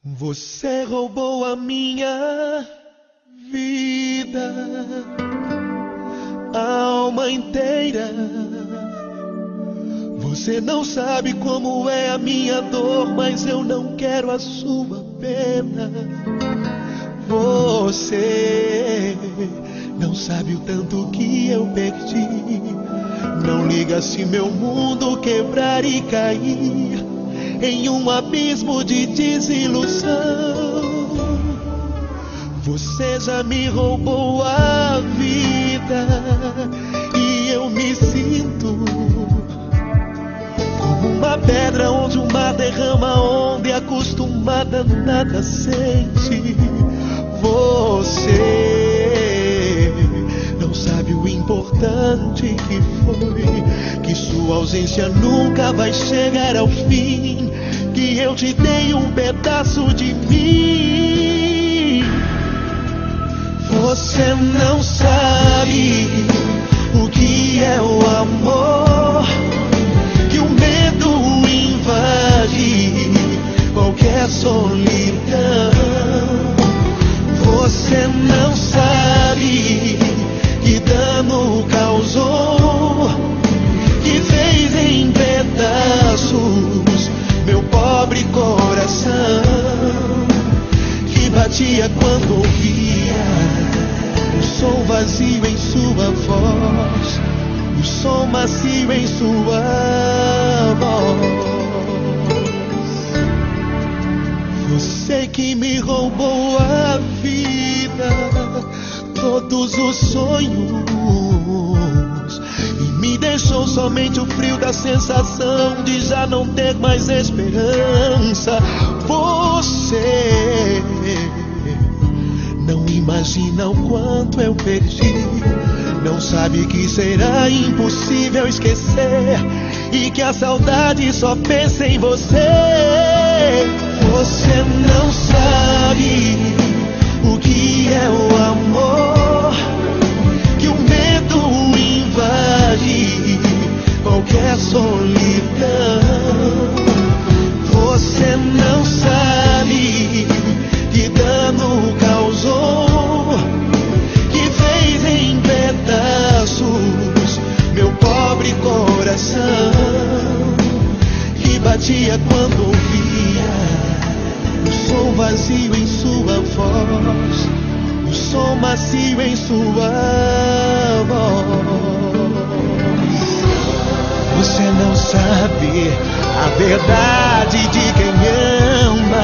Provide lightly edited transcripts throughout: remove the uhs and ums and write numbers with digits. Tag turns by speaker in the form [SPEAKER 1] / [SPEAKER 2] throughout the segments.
[SPEAKER 1] Você roubou a minha vida, a alma inteira. Você não sabe como é a minha dor, mas eu não quero a sua pena. Você não sabe o tanto que eu perdi. Não liga se meu mundo quebrar e cair em um abismo de desilusão. Você já me roubou a vida e eu me sinto como uma pedra onde o mar derrama onda e acostumada nada sente. Você não sabe o importante que foi, que sua ausência nunca vai chegar ao fim, que eu te dei um pedaço de mim. Você não sabe o que é o amor, que o medo invade qualquer solidão. Você não sabe que dano causou, que fez em pedaços meu pobre coração, que batia quando ouvia o som vazio em sua voz, o som macio em sua voz. Você que me roubou a vida, todos os sonhos, e me deixou somente o frio da sensação de já não ter mais esperança. Você não imagina o quanto eu perdi, não sabe que será impossível esquecer e que a saudade só pensa em você. Você não sabe o que é o amor, que o medo invade qualquer solidão. Você não sabe que dano causou, que fez em pedaços meu pobre coração, que batia quando ouvia o som vazio em sua voz, o som macio em sua voz. Você não sabe a verdade de quem ama.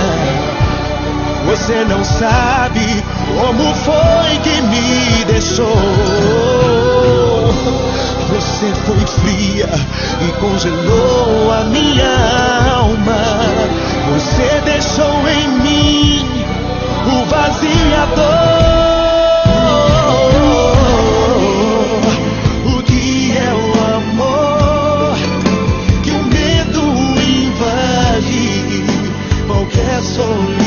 [SPEAKER 1] Você não sabe como foi que me deixou. Você foi fria e congelou a minha alma. Você deixou em mim o vazio e a dor. O que é o amor, que o medo invade qualquer solidão.